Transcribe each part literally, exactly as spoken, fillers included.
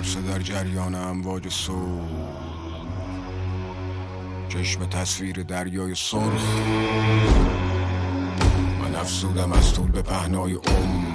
ترس در جریان امواج صبح، چشم تصویر دریای سرخ. من افسودم از طول به پهنای عمر،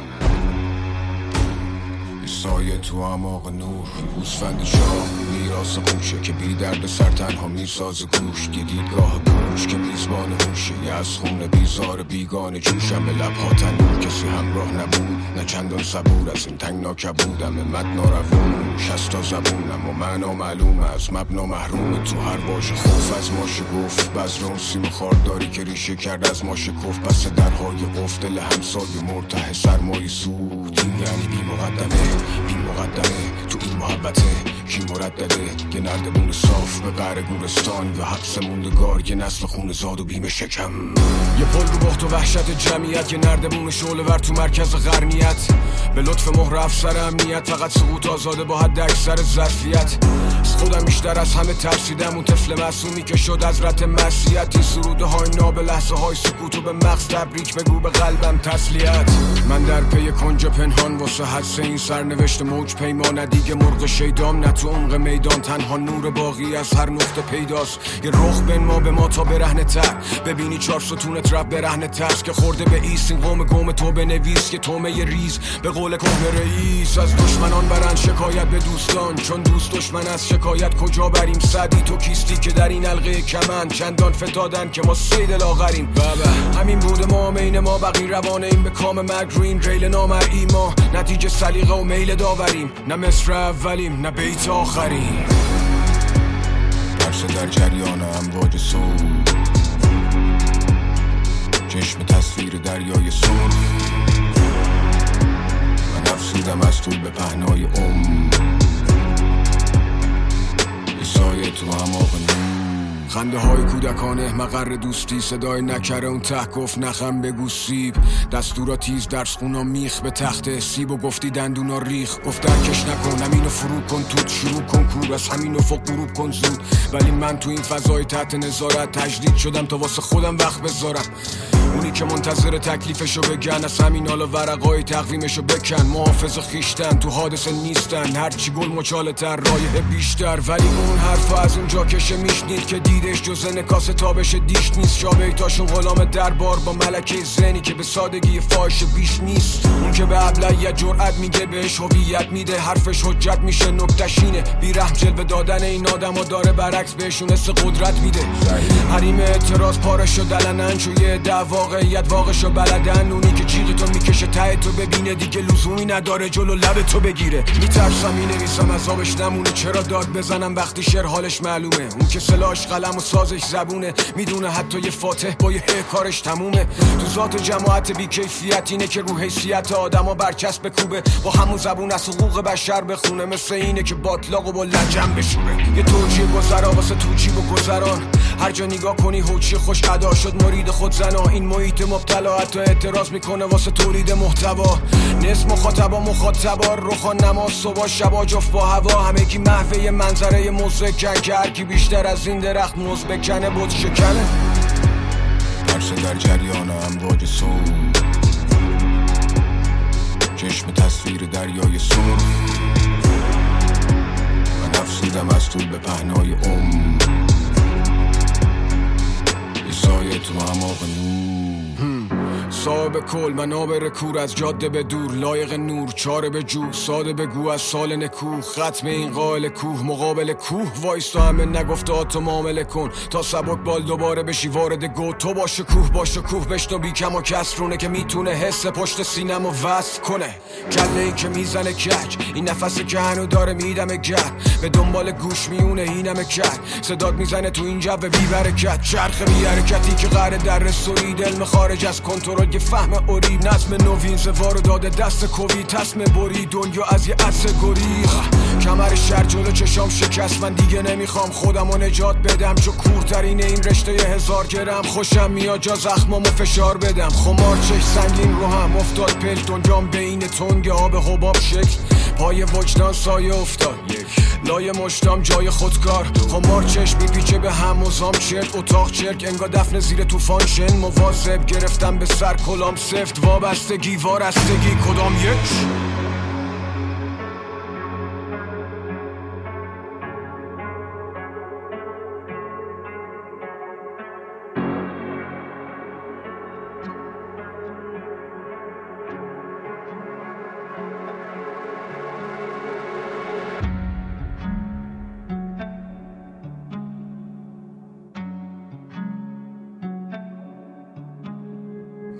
سایه تو اعماق نور. گوسفند شاه میراث خوشه که بی درد سر تنها میساز گوش. دیدگاه گوش که میزبان هوشه، یه از خون بیزار بیگانه جوشم به لبها تنور. کسی همراه نبود نه چندان صبور، از این تنگنا کبودم مد ناروون. شستا زبونم و معنا معلوم از مبنا محروم. تو هر واژه خوف از ماشه گفت، بذر اون سیم خارداری که ریشه کرد از ماشه کف. پس درهای قفل دل همسایه مرتاح سرمایه سود. این یعنی بی مقدمه بی مقدمه تو این محبته کی مردده. یه نردبون صاف به قعر گورستان یا حبس موندگار، یه نسل خون زاد و بیم شکم. یه پل رو بخت و وحشت جمعیت، یه نردبون شعله ور تو مرکز غرنیت. به لطف مهر افسر امنیت، فقط سقوط آزاده با حد اکثر ظرفیت. از خودم بیشتر از همه ترسیدم، اون طفل معصومی که شد از رت معصیت. این سروده های ناب لحظه های سکوت و به مغز تبریک بگو، به قلبم تسلیت. من در پی کنج پنهان واسه حدس این سرنوشت موج پیمان. دیگه مرغ شیدام نه تو عمق میدان، تنها نور باقی از هر نقطه پیداست. یه رخ بین ما به ما تا برهنه تر، ببینی چار ستونت رب برهنه ترس. که خورده به ایست این قوم گم تو بنویس، که تومه ریز به قول کهنه رئیس. از دشمنان برن شکایت به دوستان، چون دوست دشمن از شکایت کجا بریم. سعدی تو کیستی که در این حلقه کمند چندان فتادن که ما سید لاغریم. بابا همین بود ما مین ما بقی روانه این به کام مرگ رو این ریل نامرئی. ما نتیجه سلیقه و میل داوریم، نه مصر اولیم نه بیت آخریم. ترس در جریان امواج صبح، چشم تصویر دریای سرخ. من افسودم از طول به پهنای عمر، یه سایه تو اعماق نور. خنده های کودکانه مقر دوستی، صدای نکره اون ته گفت نخم بگو سیب. دستورا تیز درس خونا میخ به تخت سیب و گفتی دندونا ریخ. گفت درکش نکن همینو فرو کن توت، شروع کن کور از همینو فوق غروب کن زود. ولی من تو این فضای تحت نظارت تجدید شدم تا واسه خودم وقت بذارم. اونی که منتظر تکلیفشو بگن، از همین حالا ورقای تقویمشو بکن. محافظ خیشتن تو حادثه نیستن، هرچی گل مچاله تر رایه بیشتر. ولی اون حرفا از اونجا کشه میشنید که دیدش جز نکاس تابش دیش نیست. شابیتاشون غلام دربار با ملکه زنی که به سادگی فاحش بیش نیست. اون که به ابلهیت جرأت میگه بهش هویت میده، حرفش حجت میشه نکته‌ش اینه. بی رحم جلوه دادن این آدما داره برعکس بهشون حس قدرت میده. حریم اعتراض پارشو دلنن، چوی دعوا واقعیت واقعشو بلدن. اونی که جیغ تو میکشه ته تو ببینه، دیگه لزومی نداره جلو لب تو بگیره. میترسم مینویسم عذابش نمونه، چرا داد بزنم وقتی شعر حالش معلومه. اون که سلاش قلم و سازش زبونه، میدونه حتی یه فاتح با یه کارش تمومه. تو ذات جماعت بیکیفیت اینه که رو حیثیت آدما برچسب بکوبه، با همون زبون از حقوق بشر بخونه. مثل اینه که باطلاق و با لجن بشوره. یه توجیه گذرا واسه توجیه و گذران، هر جا نگاه کنی هوچی خوش ادا شد مرید خود زنا. این محیط مبتلا حتی اعتراض میکنه واسه تولید محتوا. نصف مخاطبا مخاطبا روخان نماز صبح شبا جفت با هوا. همگی محوه منظره مزکن که هرکی بیشتر از این درخت موز بکنه بود شکنه. ترس در جریان امواج صبح، چشم تصویر دریای سرخ. من افسودم از طول به پهنای عمر، یه سایه تو اعماق نور. صاحب کل منابر کور، از جاده به دور لایق نور. چاره به جو ساده بگو از سال نکوه، ختم این قائل کوه مقابل کوه. وایستا همه نگفته تو معامله کن، تا سبک بال دوباره بشی وارد گو. تو باشه کوه باشه کوه بشنو بی کم و کسرونه، که میتونه حس پشت سینم و وصل کنه. کله ای که میزنه کج، این نفسی که هنو داره میدمه گرد. به دنبال گوش میونه اینمه کرد، صدات میزنه تو این جو بی برکت. چرخ بی حرکتی که قراره در رسوید، علم خارج از کنترل یه فهم اوریب. نظم نوین زوارو داده دست کوی، تصم بری دنیا از یه عطسه گریخ. کمر شر جلو چشام شکست، من دیگه نمیخوام خودمو نجات بدم. چو کورترین این رشته یه هزار گرم، خوشم میاد جا زخمامو فشار بدم. خمار چش سنگین رو هم افتاد پل، دنیام بین تنگ آب حباب شکل. پای وجدان سایه افتاد، لای مشتام جای خودکار. خمار چشم میپیچه به هم مزام چرک، اتاق چرک انگا دفن زیر طوفان شن. مواظب گرفتم به سر کلام سفت، وابستگی وارستگی کدام یک.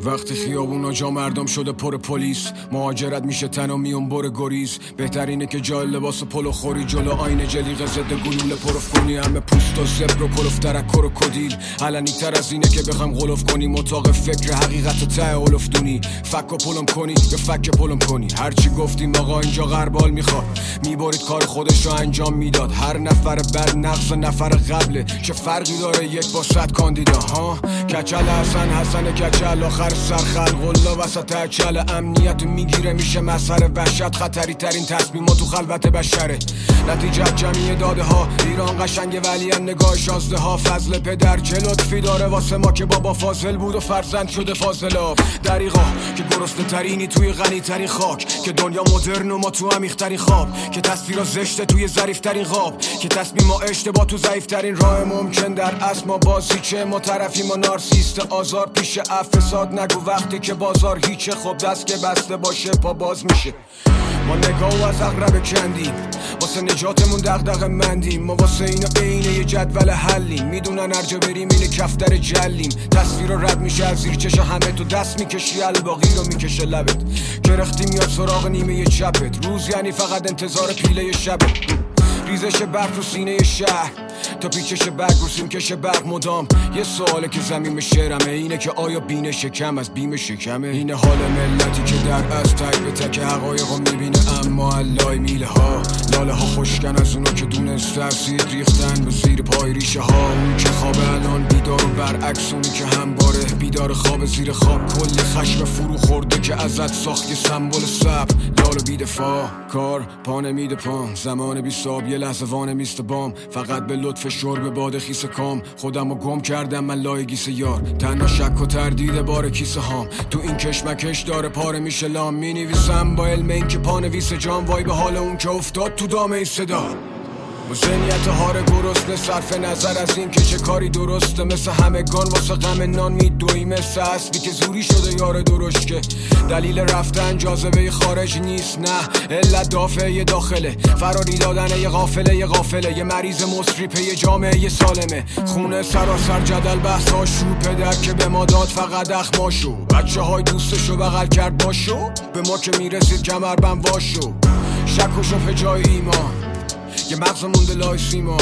وقتی خیابونا جا مردم شده پر پلیس، مهاجرت میشه تنها میون بر گریز. بهترینه که جای لباس پلو خوری جلو آینه جلیقه ضد گلوله پروف کنی. همه پوست و زبر و کلوف ترکر و کدیل. علنی تر از اینه که بخوام غلوف کنی مطاق فکر حقیقت ته اولفتونی. فک و پلم کنی یا فک پلم کنی. هرچی گفتیم آقا اینجا غربال میخواد، میبارید کار خودش رو انجام میداد. هر نفر بعد نقص نفر قبله، چه فرقی داره یک با صد کاندیدا ها. کچل حسن حسن کچل آخر سر خلق الله وسط اچل. امنیت میگیره میشه مسخره، وحشت خطری ترین تصمیما تو خلوت بشره. نتیجه جمعی داده ها. ایران قشنگ ولی هم نگاه شازده ها. فضل پدر چه لطفی داره واسه ما که بابا فاضل بود و فرزند شده فاضلاب. دریغا که گرسنه ترینی توی غنی ترین خاک، که دنیا مدرن و ما تو عمیق ترین خواب، که تصویرا زشته توی ظریف ترین خواب، که تصمیم ما اشتباه تو ضعیف ترین راه ممکن. در اصل ما بازی چه ما طرفی ما نارسیست آزار پیش افساد. نگو وقتی که بازار هیچه، خب دست که بسته باشه پا باز میشه. ما نگاه و از اقرب کندیم، واسه نجاتمون دغدغه مندیم. ما واسه اینا عینه یه جدول حلیم، میدونن هرجا بریم اینه کفتر جلیم. تصویر رد میشه از زیر چشم همه، تو دست میکشی الباقی رو میکشه لبت. گرختی میاد سراغ نیمه چپت، روز یعنی فقط انتظار پیله شبت. ریزش برق رو سینه شهر تا پیچش برق رو سیمکش برق مدام. یه سواله که زمین شعرمه، اینه که آیا بین شکم از بیم شکمه؟ اینه حال ملتی که در از تک به تک حقایق رو میبینه، اما علای میله ها لاله ها خوشکن از اونو که دونست اسید ریختن به زیر پای ریشه ها. اون که خواب الان بیدار و برعکس اونی که همباره بیدار خواب زیر خواب. کلی خشم فرو خورده که ازت ساخت یه سمبل صبر. لال و بیدفاع کار پا نمیده پام، زمان بی صاب یه لحظه وانه میست بام. فقط به لطف شرب باد خیس کام، خودم رو گم کردم من لای گیس یار. تنها شک و تردید بار کیسه هام، تو این کشمکش داره پاره میشه لام. می نویسم با علم این که پانویس جام، وای به حال اون که افتاد تو دام این صدا. با ذهنیت هار گرسنه صرف نظر از این که چه کاری درسته، مثل همگان واسه غم نان میدوی. مثل اسبی که زوری شده یار درشکه، دلیل رفتن جاذبه خارج نیست، نه علت دافعه داخله. فراری دادن یه غافله یه غافله، یه مریض مصری یه جامعه یه سالمه. خونه سراسر جدل بحث هاشو، پدر که به ما داد فقط اخماشو. بچه های دوستشو بغل کرد باشو، به ما که میرسید کمربند واشو. شک و شبه جای ایمان، یه مغز مونده لای سیما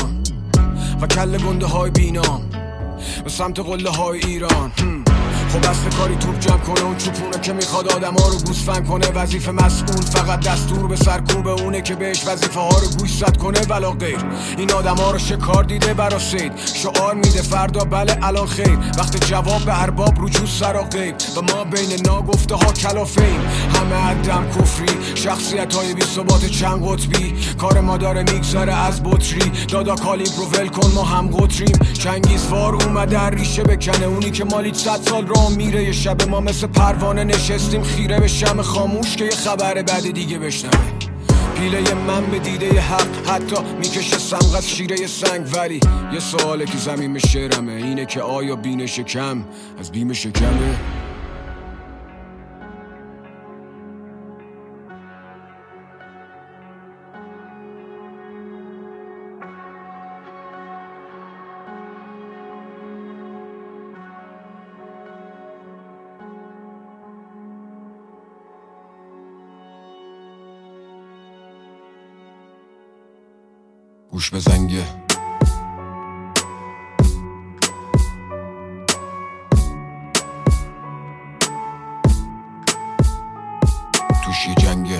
و کل گنده های بینام به سمت قله های ایران. خب اصل کاری توپ جمع کنه، اون چوپونه که میخواد آدم ها رو گوسفند کنه. وظیفه مسئول فقط دستور به سرکوب اونه که بهش وظیفه ها رو گوش زد کنه ولا غیر. این آدم ها رو شکار دیده برا سید، شعار میده فردا بله الان خیر. وقت جواب به ارباب رجوع سر و غیب، و ما بین ناگفته ها کلافیم. همه عدم کفری، شخصیت های بی ثبات چند قطبی. کار ما داره میگذره از بطری، دادا کالیبر رو ول کن ما هم قطریم. چنگیزوار اومده ریشه بکنه، اونی که مالیت صد سال راه میره. یه شب ما مثل پروانه نشستیم خیره به شم خاموش که یه خبر بعد دیگه بشنوه. پیله من به دیده حق حتی میکشه سمغ از شیره سنگ. ولی یه سواله که زمین شعرمه، اینه که آیا بین شکم از بیم شکمه؟ گوش به زنگه توش یه جنگه،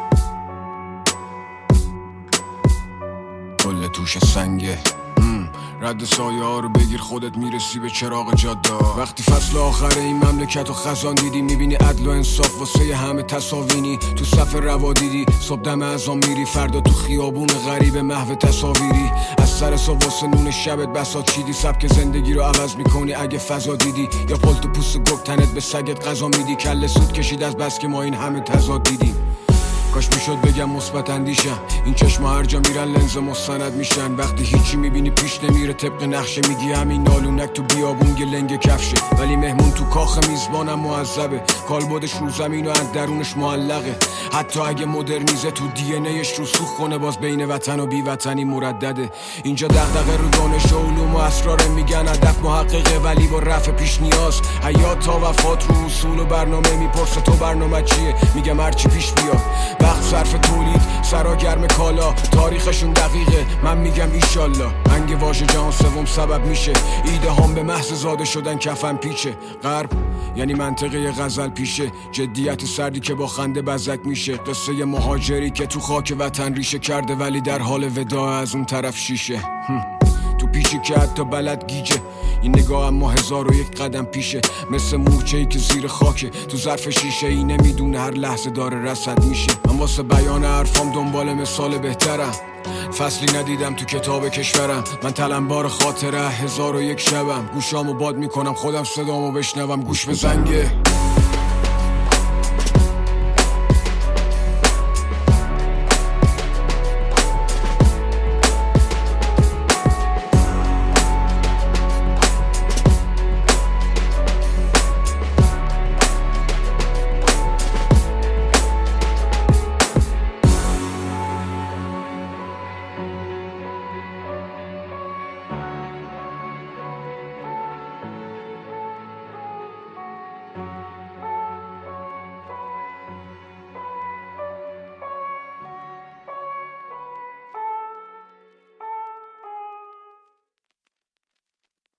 کل توش سنگه. رد سایه ها رو بگیر خودت میرسی به چراغ جاده. وقتی فصل آخر این مملکت و خزان دیدی، میبینی عدل و انصاف واسه همه تصاوینی. تو صف روا دیدی صبح دم ازان میری، فردا تو خیابون غریب محو تصاویری. از سر صبح واسه نون شبت بساط چیدی، سبک زندگی رو عوض میکنی اگه فضا دیدی. یا پلت و پوست گک تنت به سگت غذا میدی. کله سود کشید از بس که ما این همه تضاد دیدیم. کاش میشد بگم مثبت اندیشم. این چشم هر جا میرن لنز مستند میشن. وقتی هیچی میبینی پیش نمیره طبق نقشه، میگی همین نالونک تو بیابون گلنگ کفشه. ولی مهمون تو کاخ میزبانم معذبه، کالبدش رو زمین و از درونش معلقه. حتی اگه مدرنیزه تو دی ان ایش رو سوخ کنه، باز بین وطن و بی وطنی مردده. اینجا دغدغه رو دانش و علوم و اسرار، میگن هدف محققه ولی با رفع پیش نیاز. حیات تا وفات رو اصول و برنامه، میپرسه تو برنامه چیه؟ میگم هرچی پیش بیاد. وقت صرف تولید، سرا گرم کالا، تاریخشون دقیقه، من میگم ایشالله. انگ واژه جهان سوم سبب میشه ایده هم به محض زاده شدن کفن پیچه. غرب یعنی منطقه غزل پیشه، جدیت سردی که با خنده بزک میشه. قصه مهاجری که تو خاک وطن ریشه کرده ولی در حال وداع از اون طرف شیشه. تو پیشی که حتی بلد گیجه، این نگاه اما هزار و یک قدم پیشه. مثل مورچه‌ای که زیر خاکه تو ظرف شیشه ای، نمیدونه هر لحظه داره رصد میشه. من واسه بیان حرفام دنبال مثال بهترم، فصلی ندیدم تو کتاب کشورم. من تلمبار خاطره هزار و یک شبم، گوشامو باد میکنم خودم صدامو بشنوم. گوش به زنگه